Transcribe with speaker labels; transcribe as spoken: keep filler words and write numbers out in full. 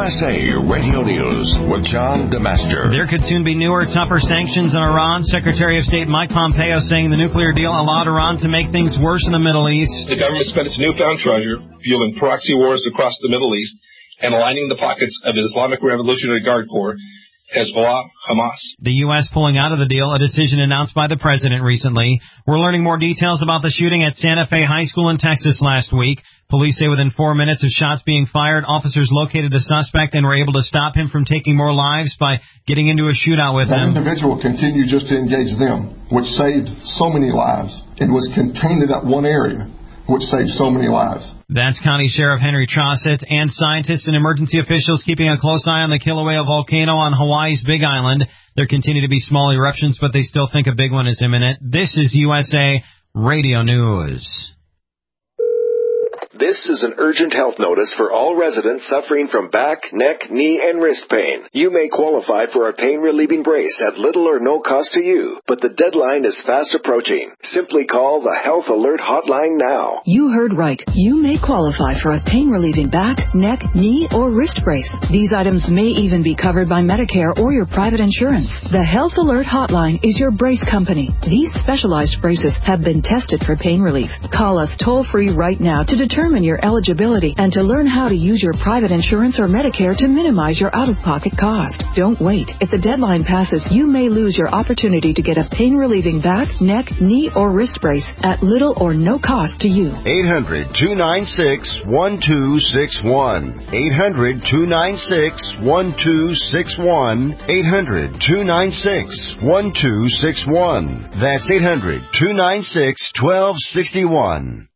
Speaker 1: S A Radio News with John DeMaster.
Speaker 2: There could soon be newer, tougher sanctions on Iran. Secretary of State Mike Pompeo saying the nuclear deal allowed Iran to make things worse in the Middle East.
Speaker 3: The government spent its newfound treasure fueling proxy wars across the Middle East and aligning the pockets of the Islamic Revolutionary Guard Corps, Hezbollah, Hamas.
Speaker 2: The U S pulling out of the deal, a decision announced by the president recently. We're learning more details about the shooting at Santa Fe High School in Texas last week. Police say within four minutes of shots being fired, officers located the suspect and were able to stop him from taking more lives by getting into a shootout with
Speaker 4: that
Speaker 2: him.
Speaker 4: That individual continued just to engage them, which saved so many lives. It was contained in that one area, which saved so many lives.
Speaker 2: That's County Sheriff Henry Trossett, and scientists and emergency officials keeping a close eye on the Kilauea volcano on Hawaii's Big Island. There continue to be small eruptions, but they still think a big one is imminent. This is U S A Radio News.
Speaker 5: This is an urgent health notice for all residents suffering from back, neck, knee, and wrist pain. You may qualify for a pain-relieving brace at little or no cost to you, but the deadline is fast approaching. Simply call the Health Alert Hotline now.
Speaker 6: You heard right. You may qualify for a pain-relieving back, neck, knee, or wrist brace. These items may even be covered by Medicare or your private insurance. The Health Alert Hotline is your brace company. These specialized braces have been tested for pain relief. Call us toll-free right now to determine your eligibility and to learn how to use your private insurance or Medicare to minimize your out-of-pocket cost. Don't wait. If the deadline passes, you may lose your opportunity to get a pain-relieving back, neck, knee, or wrist brace at little or no cost to you.
Speaker 7: eight hundred, two nine six, one two six one. eight hundred, two nine six, one two six one. eight hundred, two nine six, one two six one. That's eight hundred, two nine six, one two six one.